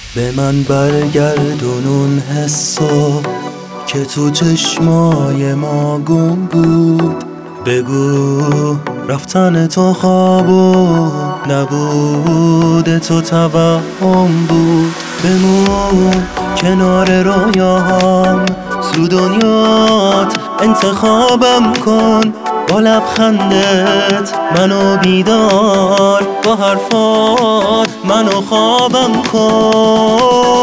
به من برگردون اون حسو که تو چشمای ما گم بود. بگو رفتن تو خواب و نبود تو توهم بود. بمون کنار رویاهام تو دنیات انتخابم کن. با لبخندت منو بیدار، با حرفات منو خوابم کن.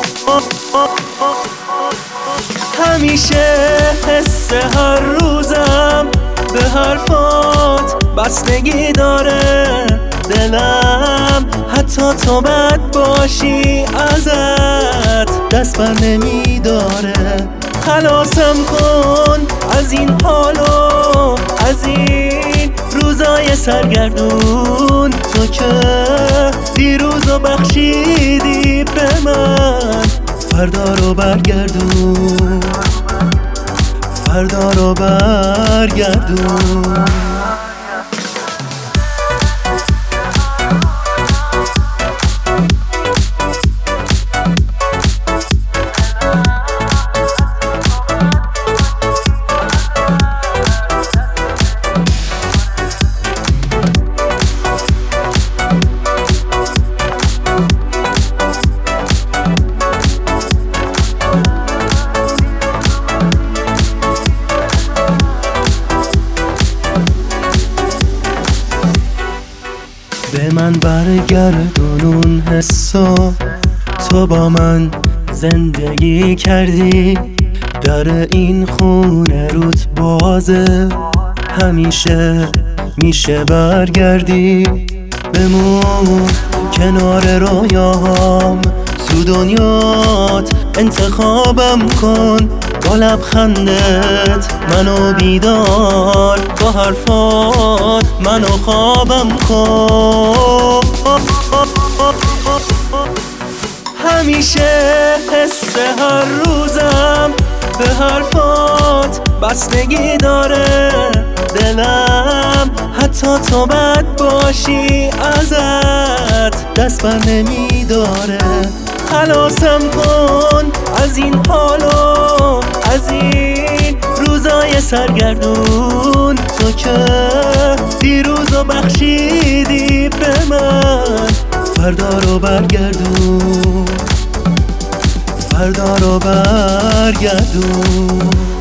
همیشه حس هر روزم به حرفات بستگی داره. دلم حتی تو بد باشی ازت دست بر نمیداره. خلاصم کن از این حالو، از این روزای سرگردون. تو که دیروزو بخشیدی به من، فردا رو برگردون، فردا رو برگردون. به من برگردون اون حسو، تو با من زندگی کردی. در این خونه روت بازه، همیشه میشه برگردی. بمون کنار رویاهام تو دنیات انتخابم کن. با لبخندت منو بیدار، با حرفات منو خوابم کن. همیشه حس هر روزم به حرفات بستگی داره. دلم حتی تو بد باشی ازت دست بر نمیداره. خلاصم کن از این حالو، از این روزای سرگردون. تو که دیروزو بخشیدی به من، فردا رو برگردون، فردا رو برگردون.